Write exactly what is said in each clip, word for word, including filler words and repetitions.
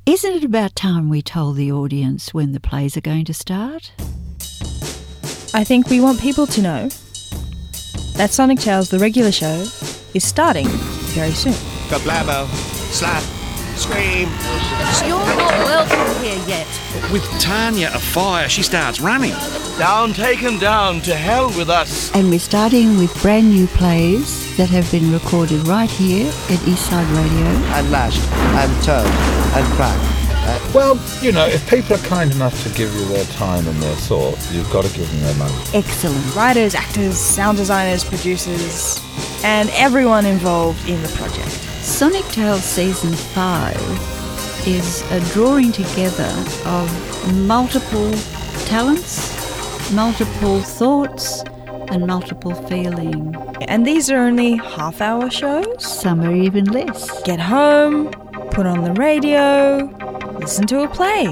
Isn't it about time we told the audience when the plays are going to start? I think we want people to know that Sonic Tales, the regular show, is starting very soon. Kablamo, slap, scream. You're not welcome here yet. With Tanya afire, she starts running. Down, take him down, to hell with us. And we're starting with brand new plays that have been recorded right here at Eastside Radio. And lashed, and turned, and cracked. Uh, well, you know, if people are kind enough to give you their time and their thought, you've got to give them their money. Excellent. Writers, actors, sound designers, producers, and everyone involved in the project. Sonic Tales Season five is a drawing together of multiple talents, multiple thoughts, and multiple feeling. And these are only half-hour shows. Some are even less. Get home, put on the radio, listen to a play.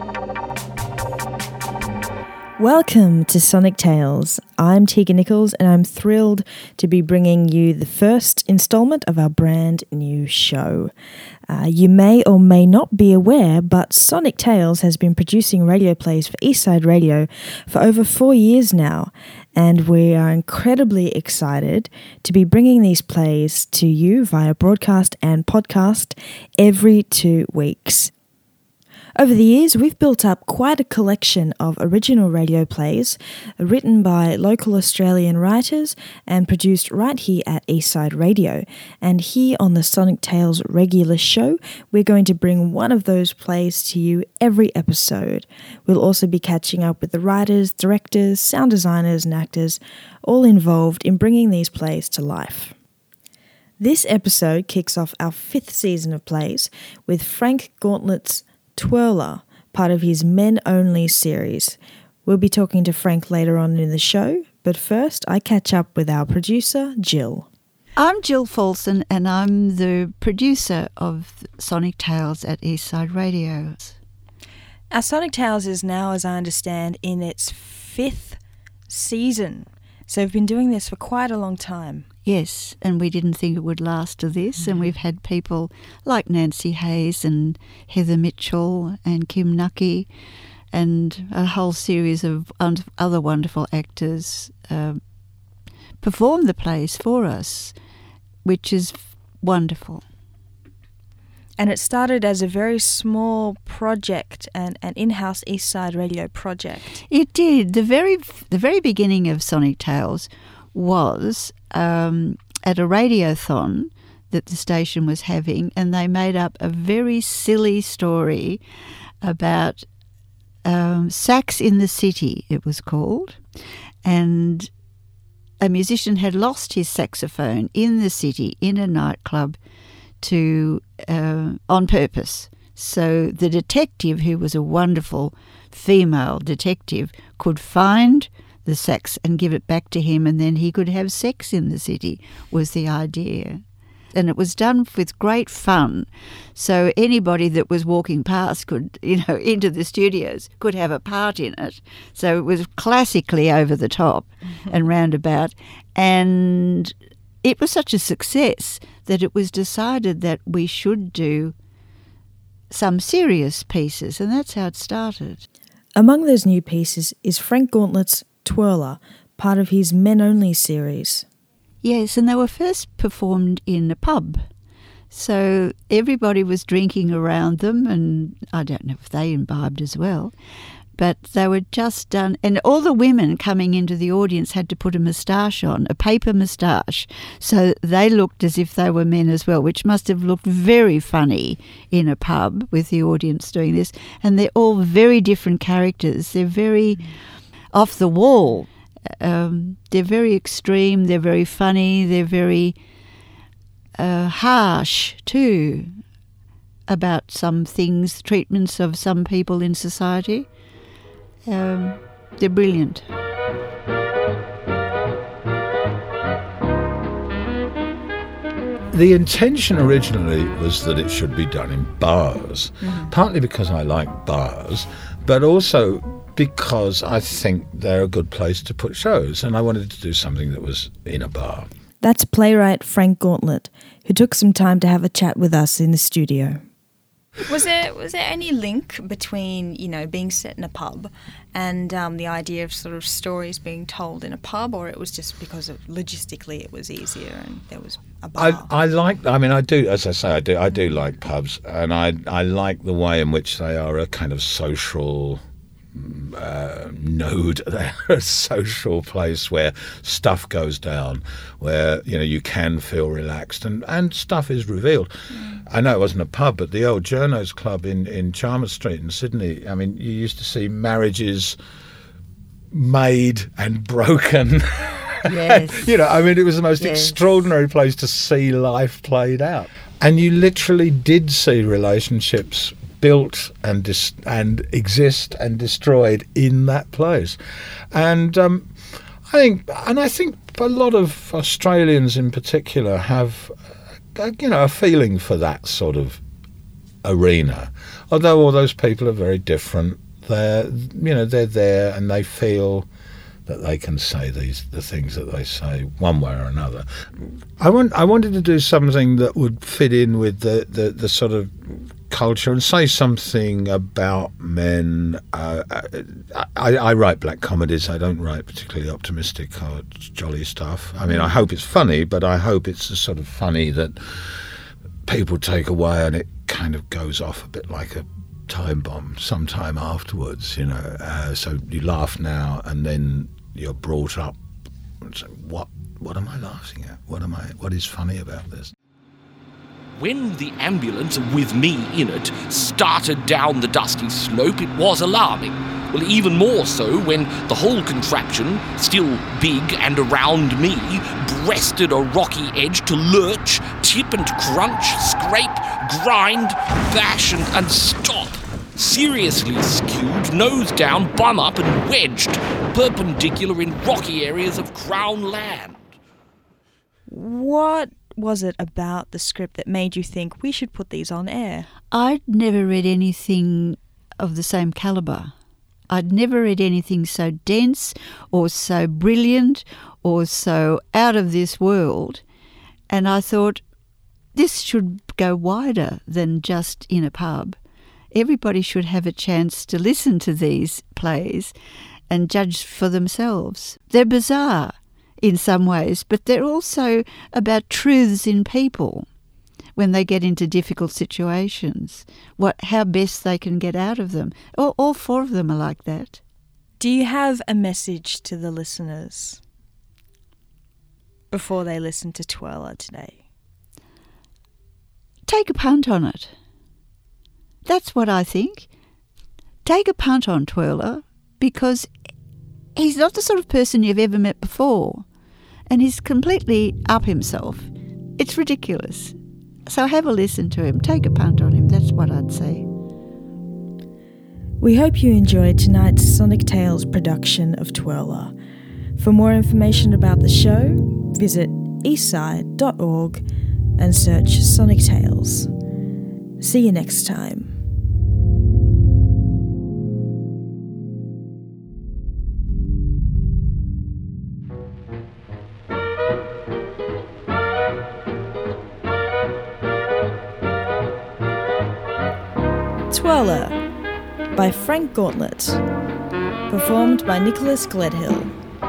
Welcome to Sonic Tales. I'm Tegan Nichols and I'm thrilled to be bringing you the first instalment of our brand new show. Uh, you may or may not be aware, but Sonic Tales has been producing radio plays for Eastside Radio for over four years now, and we are incredibly excited to be bringing these plays to you via broadcast and podcast every two weeks. Over the years, we've built up quite a collection of original radio plays written by local Australian writers and produced right here at Eastside Radio. And here on the Sonic Tales regular show, we're going to bring one of those plays to you every episode. We'll also be catching up with the writers, directors, sound designers and actors, all involved in bringing these plays to life. This episode kicks off our fifth season of plays with Frank Gauntlet's Twirler, part of his Men Only series. We'll be talking to Frank later on in the show, but first I catch up with our producer, Jill. I'm Jill Folson and I'm the producer of Sonic Tales at Eastside Radio. Our Sonic Tales is now, as I understand, in its fifth season. So we've been doing this for quite a long time. Yes, and we didn't think it would last to this, mm-hmm. and we've had people like Nancy Hayes and Heather Mitchell and Kim Nucky and a whole series of other wonderful actors uh, perform the plays for us, which is wonderful. And it started as a very small project, an, an in-house Eastside Radio project. It did. The very the very beginning of Sonic Tales was um, at a radiothon that the station was having, and they made up a very silly story about um, Sax in the City, it was called, and a musician had lost his saxophone in the city in a nightclub to uh, on purpose. So the detective, who was a wonderful female detective, could find the sax and give it back to him, and then he could have sex in the city, was the idea. And it was done with great fun. So anybody that was walking past could, you know, into the studios could have a part in it. So it was classically over the top mm-hmm. and roundabout. And it was such a success that it was decided that we should do some serious pieces, and that's how it started. Among those new pieces is Frank Gauntlet's Twirler, part of his Men Only series. Yes, and they were first performed in a pub. So everybody was drinking around them, and I don't know if they imbibed as well, but they were just done, and all the women coming into the audience had to put a moustache on, a paper moustache, so they looked as if they were men as well, which must have looked very funny in a pub with the audience doing this. And they're all very different characters. They're very off the wall. Um, they're very extreme, they're very funny, they're very uh, harsh too about some things, treatments of some people in society. Um, they're brilliant. The intention originally was that it should be done in bars, mm-hmm. partly because I like bars, but also because I think they're a good place to put shows, and I wanted to do something that was in a bar. That's playwright Frank Gauntlet, who took some time to have a chat with us in the studio. Was there was there any link between, you know, being set in a pub and um, the idea of sort of stories being told in a pub, or it was just because of logistically it was easier and there was a bar? I, I like, I mean, I do, as I say, I do, I do like pubs, and I, I like the way in which they are a kind of social uh, node. They're a social place where stuff goes down, where, you know, you can feel relaxed and, and stuff is revealed. Mm. I know it wasn't a pub, but the old Journos Club in, in Chalmers Street in Sydney, I mean, you used to see marriages made and broken. Yes. You know, I mean, it was the most Yes. extraordinary place to see life played out. And you literally did see relationships built and dis- and exist and destroyed in that place. And um, I think, and I think a lot of Australians in particular have, uh, you know, a feeling for that sort of arena. Although all those people are very different, they're, you know, they're there and they feel that they can say these the things that they say one way or another. I want I wanted to do something that would fit in with the, the, the sort of culture and say something about men. Uh, I, I write black comedies. I don't write particularly optimistic or jolly stuff. I mean, I hope it's funny, but I hope it's the sort of funny that people take away and it kind of goes off a bit like a time bomb sometime afterwards, you know. Uh, so you laugh now and then you're brought up and say, what what am I laughing at? What am I what is funny about this? When the ambulance, with me in it, started down the dusty slope, it was alarming. Well, even more so when the whole contraption, still big and around me, breasted a rocky edge to lurch, tip and crunch, scrape, grind, bash and, and stop. Seriously skewed, nose down, bum up and wedged, perpendicular in rocky areas of Crown land. What was it about the script that made you think we should put these on air? I'd never read anything of the same calibre. I'd never read anything so dense or so brilliant or so out of this world. And I thought, this should go wider than just in a pub. Everybody should have a chance to listen to these plays and judge for themselves. They're bizarre in some ways, but they're also about truths in people when they get into difficult situations, what how best they can get out of them. All, all four of them are like that. Do you have a message to the listeners before they listen to Twirler today? Take a punt on it. That's what I think. Take a punt on Twirler because he's not the sort of person you've ever met before, and he's completely up himself. It's ridiculous. So have a listen to him. Take a punt on him. That's what I'd say. We hope you enjoyed tonight's Sonic Tales production of Twirler. For more information about the show, visit eastside dot org and search Sonic Tales. See you next time. Twirler by Frank Gauntlet, performed by Nicholas Gledhill.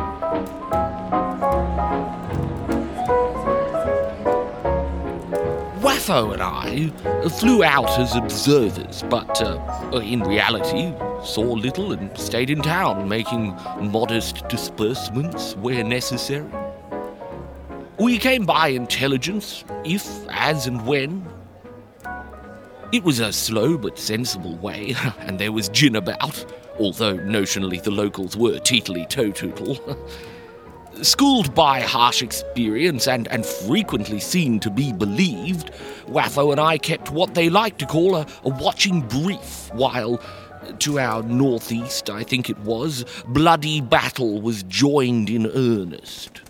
Waffo and I flew out as observers, but uh, in reality saw little and stayed in town, making modest disbursements where necessary. We came by intelligence, if, as and when. It was a slow but sensible way, and there was gin about, although notionally the locals were teetly-toe-tootle. Schooled by harsh experience and, and frequently seen to be believed, Waffo and I kept what they like to call a, a watching brief, while, to our northeast, I think it was, bloody battle was joined in earnest.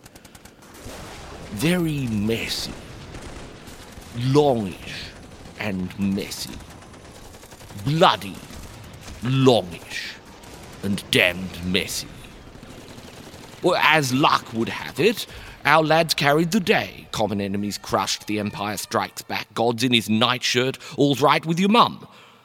Very messy, longish, and messy. Bloody, longish, and damned messy. Well, as luck would have it, our lads carried the day. Common enemies crushed, the Empire strikes back. God's in his nightshirt, all's right with your mum.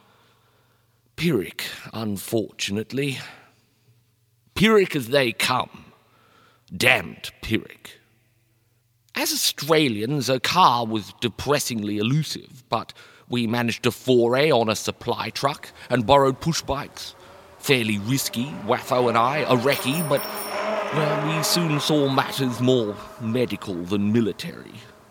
Pyrrhic, unfortunately. Pyrrhic as they come. Damned Pyrrhic. As Australians, a car was depressingly elusive, but we managed to foray on a supply truck and borrowed push bikes. Fairly risky, Waffo and I, a recce, but well, we soon saw matters more medical than military.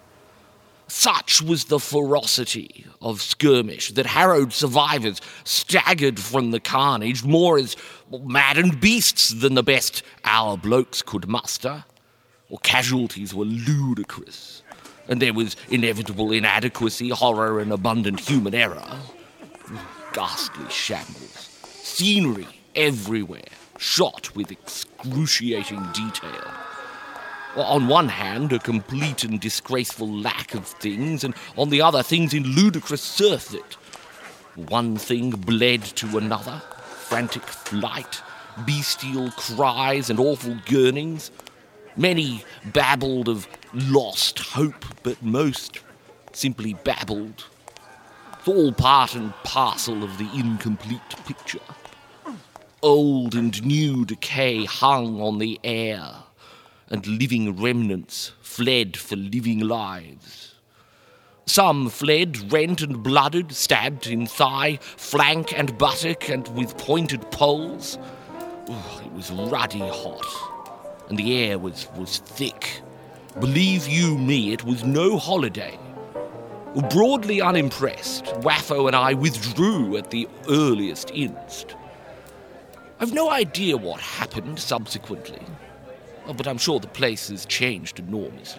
Such was the ferocity of skirmish that harrowed survivors staggered from the carnage more as maddened beasts than the best our blokes could muster. Or casualties were ludicrous, and there was inevitable inadequacy, horror, and abundant human error. Ghastly shambles, scenery everywhere, shot with excruciating detail. On one hand, a complete and disgraceful lack of things, and on the other, things in ludicrous surfeit. One thing bled to another, frantic flight, bestial cries and awful gurnings. Many babbled of lost hope, but most simply babbled. It's all part and parcel of the incomplete picture. Old and new decay hung on the air, and living remnants fled for living lives. Some fled rent and blooded, stabbed in thigh, flank and buttock, and with pointed poles. Oh, it was ruddy hot, and the air was, was thick. Believe you me, it was no holiday. Broadly unimpressed, Waffo and I withdrew at the earliest inst. I've no idea what happened subsequently, but I'm sure the place has changed enormously.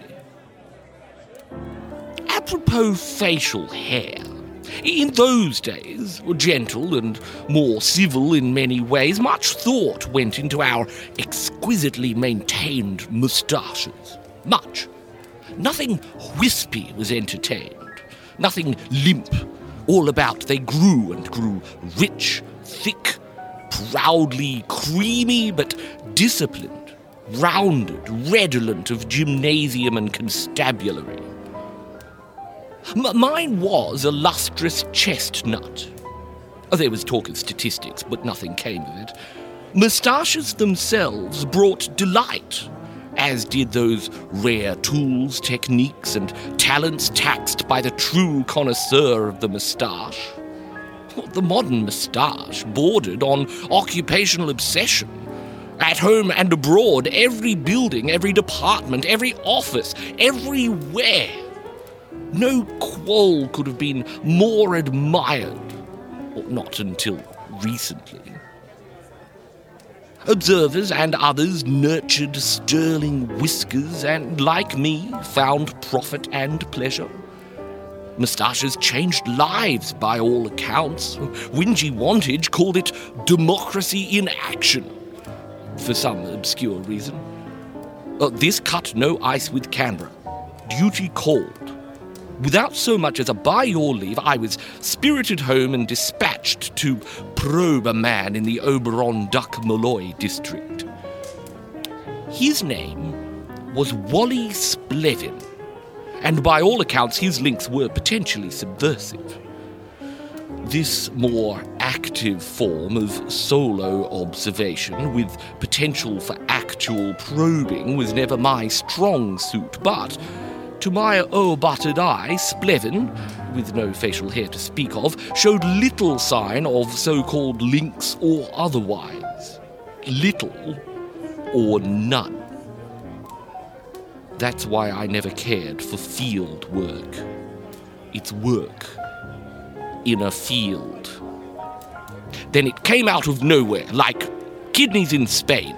Apropos facial hair, in those days, gentle and more civil in many ways, much thought went into our exquisitely maintained moustaches. Much. Nothing wispy was entertained. Nothing limp. All about they grew and grew rich, thick, proudly creamy, but disciplined, rounded, redolent of gymnasium and constabulary. M- mine was a lustrous chestnut. There was talk of statistics, but nothing came of it. Moustaches themselves brought delight, as did those rare tools, techniques, and talents taxed by the true connoisseur of the moustache. The modern moustache bordered on occupational obsession. At home and abroad, every building, every department, every office, everywhere. No quoll could have been more admired, or not until recently. Observers and others nurtured sterling whiskers and, like me, found profit and pleasure. Moustaches changed lives by all accounts. Whingy Wantage called it democracy in action, for some obscure reason. Uh, this cut no ice with Canberra. Duty called. Without so much as a by your leave, I was spirited home and dispatched to probe a man in the Oberon Duck Molloy district. His name was Wally Splevin, and by all accounts his links were potentially subversive. This more active form of solo observation with potential for actual probing was never my strong suit, but to my o'er-buttered eye, Splevin, with no facial hair to speak of, showed little sign of so-called links or otherwise. Little or none. That's why I never cared for field work. It's work in a field. Then it came out of nowhere, like kidneys in Spain.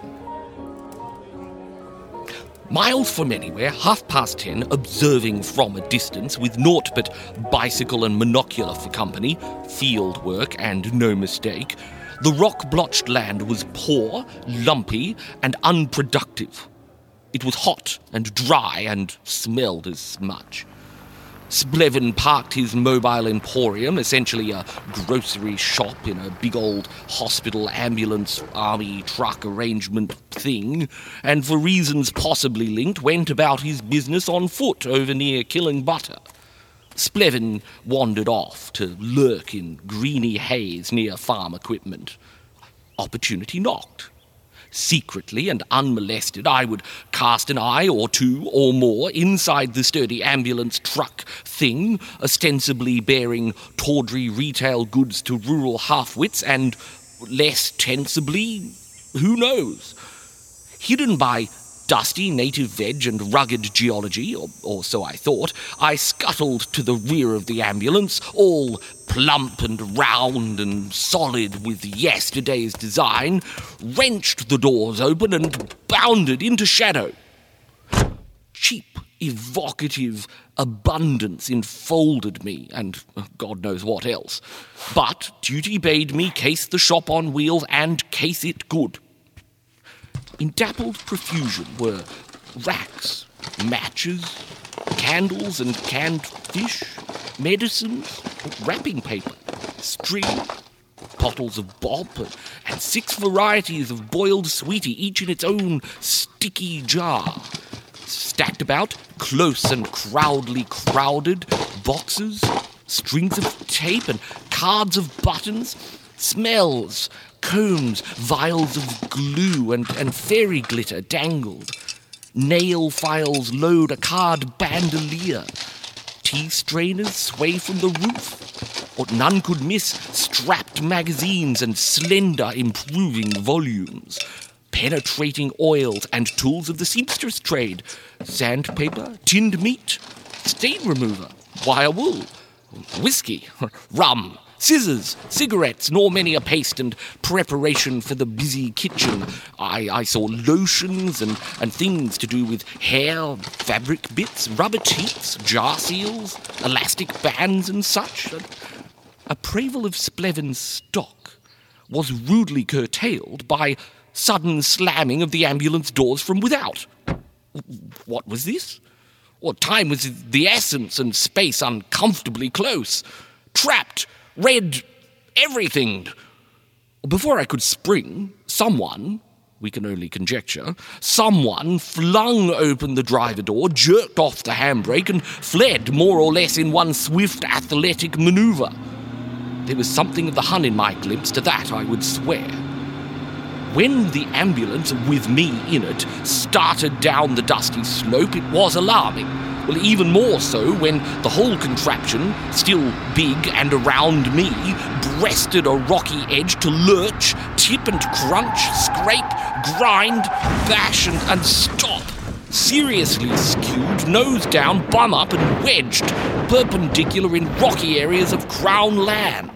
Miles from anywhere, half past ten, observing from a distance, with naught but bicycle and monocular for company, field work and no mistake, the rock-blotched land was poor, lumpy, and unproductive. It was hot and dry and smelled as smudge. Splevin parked his mobile emporium, essentially a grocery shop in a big old hospital ambulance army truck arrangement thing, and for reasons possibly linked, went about his business on foot over near Killing Butter. Splevin wandered off to lurk in greeny haze near farm equipment. Opportunity knocked. Secretly and unmolested, I would cast an eye or two or more inside the sturdy ambulance truck thing, ostensibly bearing tawdry retail goods to rural half-wits, and less tensibly, who knows? Hidden by dusty native veg and rugged geology, or, or so I thought, I scuttled to the rear of the ambulance, all plump and round and solid with yesterday's design, wrenched the doors open and bounded into shadow. Cheap, evocative abundance enfolded me, and God knows what else. But duty bade me case the shop on wheels and case it good. In dappled profusion were racks, matches, candles and canned fish, medicines, wrapping paper, string, bottles of bop, and six varieties of boiled sweetie, each in its own sticky jar. Stacked about, close and crowdly crowded, boxes, strings of tape and cards of buttons, smells, combs, vials of glue and, and fairy glitter dangled. Nail files load a card bandolier. Tea strainers sway from the roof. What none could miss, strapped magazines and slender improving volumes. Penetrating oils and tools of the seamstress trade. Sandpaper, tinned meat, stain remover, wire wool, whiskey, rum, scissors, cigarettes, nor many a paste and preparation for the busy kitchen. I, I saw lotions and, and things to do with hair, fabric bits, rubber teats, jar seals, elastic bands and such. A, a praval of Splevin's stock was rudely curtailed by sudden slamming of the ambulance doors from without. What was this? What time was the essence and space uncomfortably close? Trapped, read everything. Before I could spring, someone, we can only conjecture, someone flung open the driver door, jerked off the handbrake, and fled more or less in one swift athletic manoeuvre. There was something of the Hun in my glimpse, to that I would swear. When the ambulance, with me in it, started down the dusty slope, it was alarming. Well, even more so when the whole contraption, still big and around me, breasted a rocky edge to lurch, tip and crunch, scrape, grind, bash and, and stop. Seriously skewed, nose down, bum up and wedged, perpendicular in rocky areas of Crown land.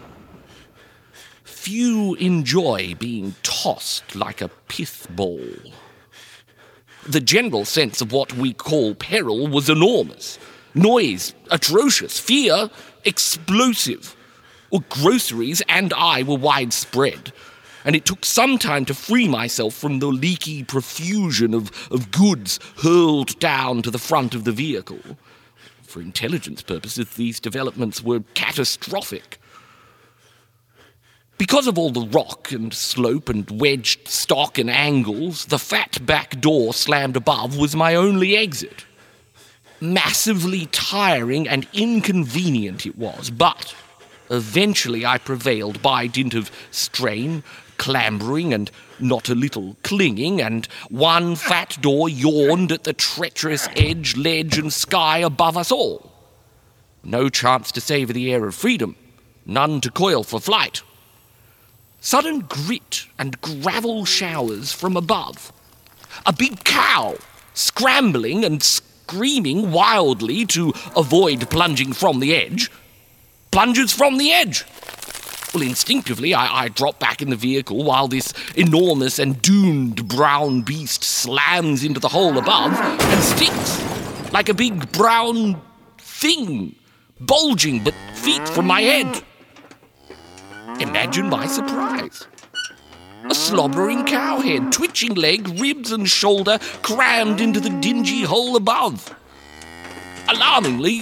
Few enjoy being tossed like a pith ball. The general sense of what we call peril was enormous. Noise, atrocious. Fear, explosive. Well, groceries and I were widespread, and it took some time to free myself from the leaky profusion of, of goods hurled down to the front of the vehicle. For intelligence purposes, these developments were catastrophic. Because of all the rock and slope and wedged stock and angles, the fat back door slammed above was my only exit. Massively tiring and inconvenient it was, but eventually I prevailed by dint of strain, clambering, and not a little clinging, and one fat door yawned at the treacherous edge, ledge, and sky above us all. No chance to savour the air of freedom, none to coil for flight. Sudden grit and gravel showers from above. A big cow, scrambling and screaming wildly to avoid plunging from the edge, plunges from the edge. Well, instinctively, I, I drop back in the vehicle while this enormous and doomed brown beast slams into the hole above and sticks like a big brown thing, bulging but feet from my head. Imagine my surprise. A slobbering cowhead, twitching leg, ribs and shoulder crammed into the dingy hole above. Alarmingly,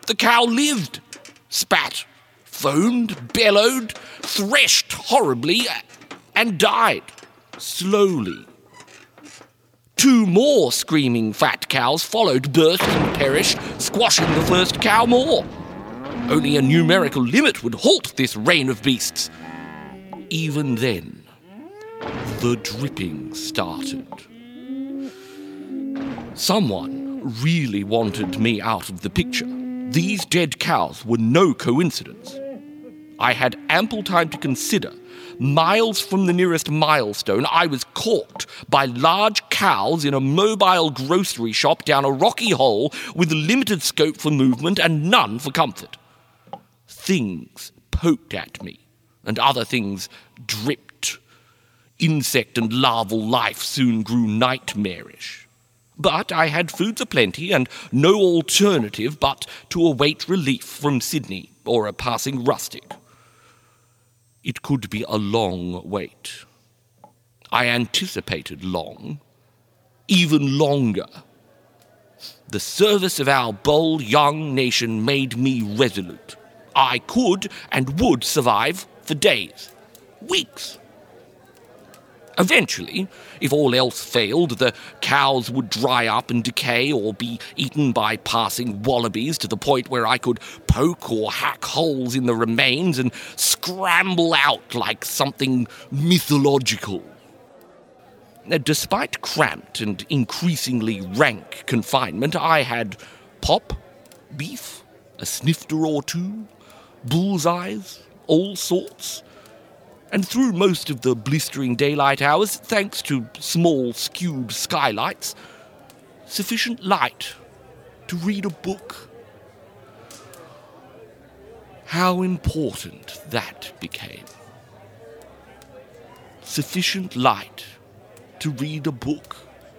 The cow lived, spat, foamed, bellowed, threshed horribly, and died, slowly. Two more screaming fat cows followed, burst and perished, squashing the first cow more. Only a numerical limit would halt this reign of beasts. Even then, the dripping started. Someone really wanted me out of the picture. These dead cows were no coincidence. I had ample time to consider. Miles from the nearest milestone, I was caught by large cows in a mobile grocery shop down a rocky hole with limited scope for movement and none for comfort. Things poked at me, and other things dripped. Insect and larval life soon grew nightmarish. But I had foods aplenty and no alternative but to await relief from Sydney or a passing rustic. It could be a long wait. I anticipated long, even longer. The service of our bold young nation made me resolute. I could and would survive for days, weeks. Eventually, if all else failed, the cows would dry up and decay or be eaten by passing wallabies to the point where I could poke or hack holes in the remains and scramble out like something mythological. Despite cramped and increasingly rank confinement, I had pop, beef, a snifter or two, bullseyes, all sorts. And through most of the blistering daylight hours, thanks to small skewed skylights, sufficient light to read a book. How important that became. Sufficient light to read a book.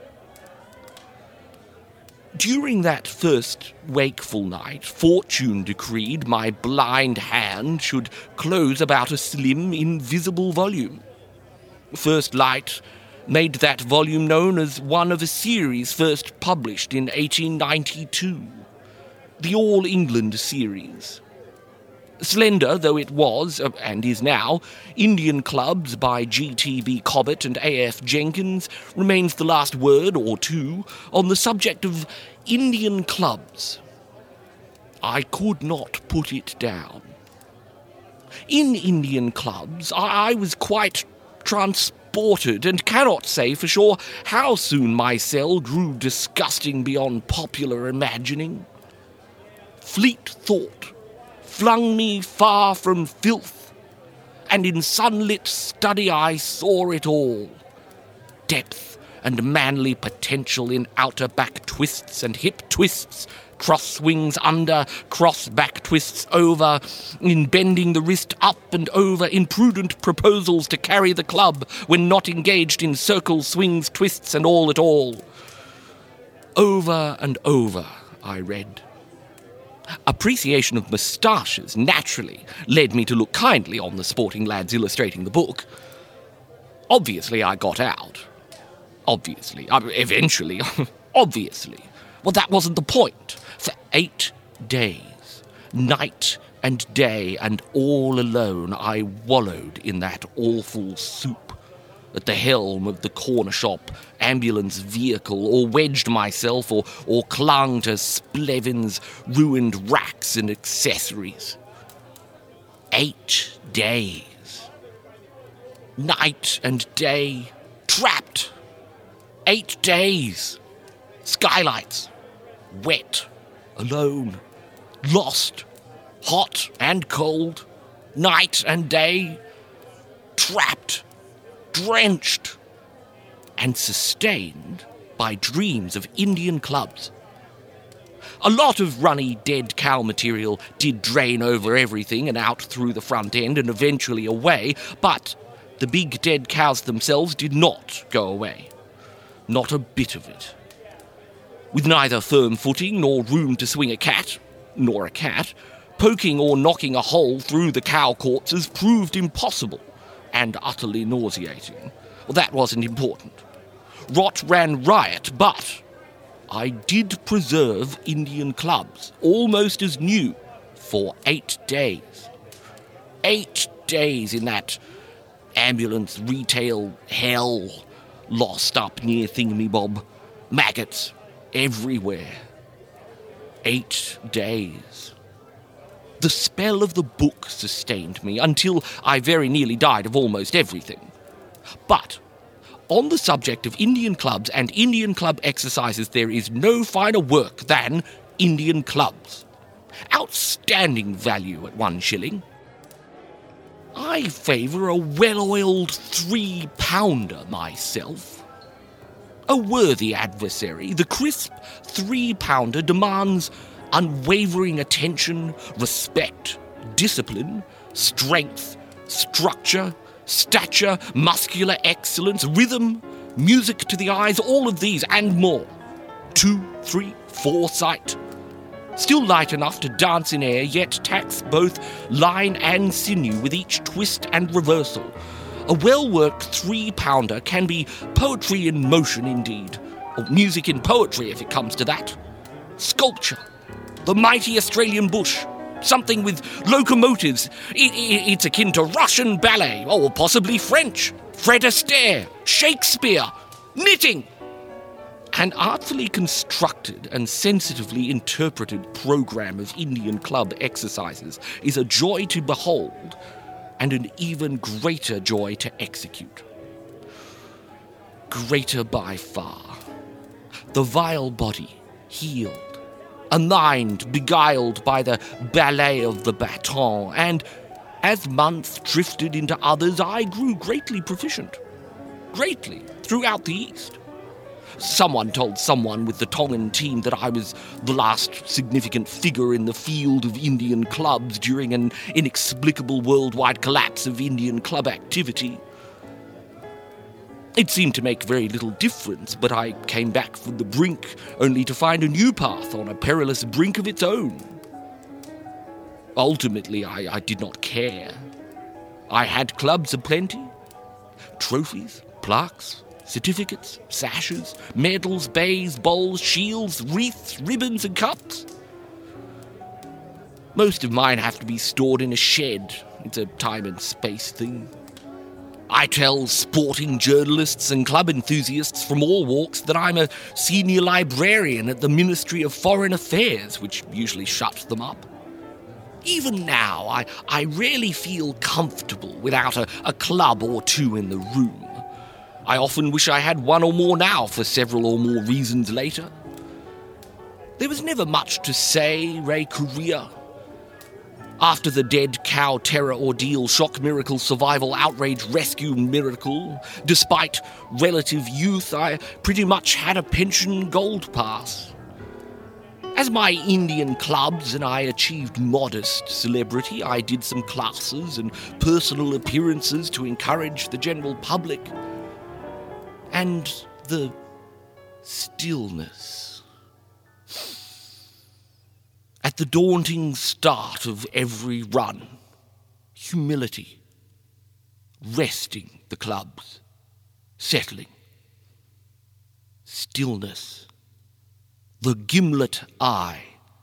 During that first wakeful night, fortune decreed my blind hand should close about a slim, invisible volume. First light made that volume known as one of a series first published in eighteen ninety-two, the All England series. Slender though it was, uh, and is now, Indian Clubs by G T B Cobbett and A F Jenkins remains the last word or two on the subject of Indian clubs. I could not put it down. In Indian Clubs, I, I was quite transported and cannot say for sure how soon my cell grew disgusting beyond popular imagining. Fleet thought flung me far from filth, and in sunlit study I saw it all. Depth and manly potential in outer back twists and hip twists, cross swings under, cross back twists over, in bending the wrist up and over, in prudent proposals to carry the club when not engaged in circle swings, twists, and all at all. Over and over, I read. Appreciation of moustaches naturally led me to look kindly on the sporting lads illustrating the book. Obviously, I got out. Obviously. I, eventually. Obviously. Well, that wasn't the point. For eight days, night and day, and all alone, I wallowed in that awful soup at the helm of the corner shop ambulance vehicle, or wedged myself or, or clung to Splevin's ruined racks and accessories. Eight days. Night and day. Trapped. Eight days. Skylights. Wet. Alone. Lost. Hot and cold. Night and day. Trapped. Drenched. And sustained by dreams of Indian clubs. A lot of runny dead cow material did drain over everything and out through the front end and eventually away, but the big dead cows themselves did not go away. Not a bit of it. With neither firm footing nor room to swing a cat, nor a cat, poking or knocking a hole through the cow corpses proved impossible and utterly nauseating. Well, that wasn't important. Rot ran riot, but I did preserve Indian clubs, almost as new, for eight days. Eight days in that ambulance retail hell, lost up near Thingamy-Bob. Maggots everywhere. Eight days. The spell of the book sustained me until I very nearly died of almost everything. But on the subject of Indian clubs and Indian club exercises, there is no finer work than Indian clubs. Outstanding value at one shilling. I favour a well-oiled three-pounder myself. A worthy adversary, the crisp three-pounder demands unwavering attention, respect, discipline, strength, structure, stature, muscular excellence, rhythm, music to the eyes, all of these and more. Two, three, foresight. Still light enough to dance in air, yet tax both line and sinew with each twist and reversal. A well-worked three-pounder can be poetry in motion indeed, or music in poetry if it comes to that. Sculpture, the mighty Australian bush, something with locomotives. It, it, it's akin to Russian ballet, or possibly French, Fred Astaire, Shakespeare, knitting. An artfully constructed and sensitively interpreted program of Indian club exercises is a joy to behold and an even greater joy to execute. Greater by far. The vile body, healed, aligned, beguiled by the ballet of the baton, and as months drifted into others, I grew greatly proficient. Greatly, throughout the East. Someone told someone with the Tongan team that I was the last significant figure in the field of Indian clubs during an inexplicable worldwide collapse of Indian club activity. It seemed to make very little difference, but I came back from the brink only to find a new path on a perilous brink of its own. Ultimately, I, I did not care. I had clubs aplenty, trophies, plaques, certificates, sashes, medals, bays, bowls, shields, wreaths, ribbons, and cups. Most of mine have to be stored in a shed. It's a time and space thing. I tell sporting journalists and club enthusiasts from all walks that I'm a senior librarian at the Ministry of Foreign Affairs, which usually shuts them up. Even now, I, I rarely feel comfortable without a, a club or two in the room. I often wish I had one or more now for several or more reasons later. There was never much to say, Ray Korea. After the dead cow terror ordeal, shock miracle, survival, outrage, rescue miracle, despite relative youth, I pretty much had a pension gold pass. As my Indian clubs and I achieved modest celebrity, I did some classes and personal appearances to encourage the general public. And the stillness. At the daunting start of every run, humility, resting the clubs, settling, stillness, the gimlet eye,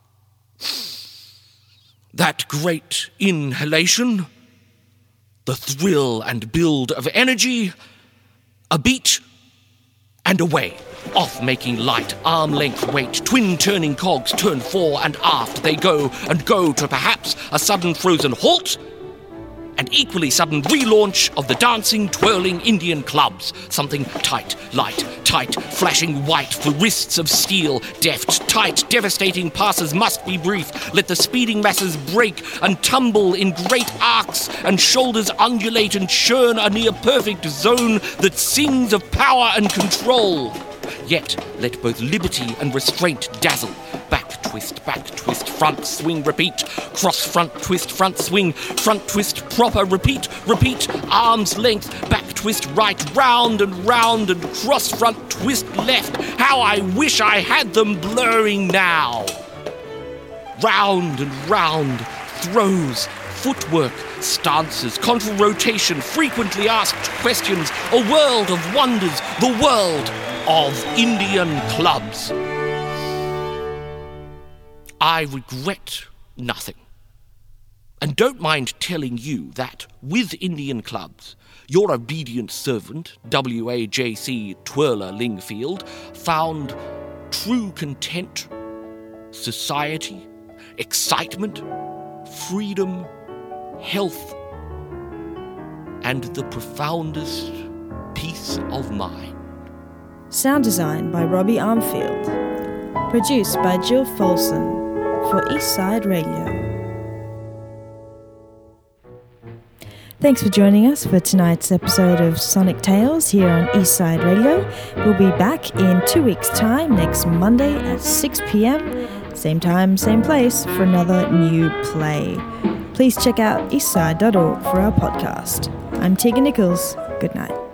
that great inhalation, the thrill and build of energy, a beat, and away, off making light, arm-length weight, twin-turning cogs turn fore and aft. They go and go to perhaps a sudden frozen halt, and equally sudden relaunch of the dancing, twirling Indian clubs. Something tight, light, tight, flashing white for wrists of steel, deft, tight, devastating passes must be brief. Let the speeding masses break and tumble in great arcs, and shoulders undulate and churn a near-perfect zone that sings of power and control. Yet let both liberty and restraint dazzle. Back twist, back twist, front swing, repeat. Cross front twist, front swing, front twist, proper, repeat, repeat. Arms length, back twist, right, round and round and cross front twist left. How I wish I had them blurring now. Round and round, throws, footwork, stances, contra rotation, frequently asked questions, a world of wonders, the world of Indian clubs. I regret nothing. And don't mind telling you that, with Indian clubs, your obedient servant, W A J C Twirler Lingfield, found true content, society, excitement, freedom, health, and the profoundest peace of mind. Sound design by Robbie Armfield. Produced by Jill Folsom for Eastside Radio. Thanks for joining us for tonight's episode of Sonic Tales here on Eastside Radio. We'll be back in two weeks' time, next Monday at six p.m, same time, same place, for another new play. Please check out eastside dot org for our podcast. I'm Tegan Nichols. Good night.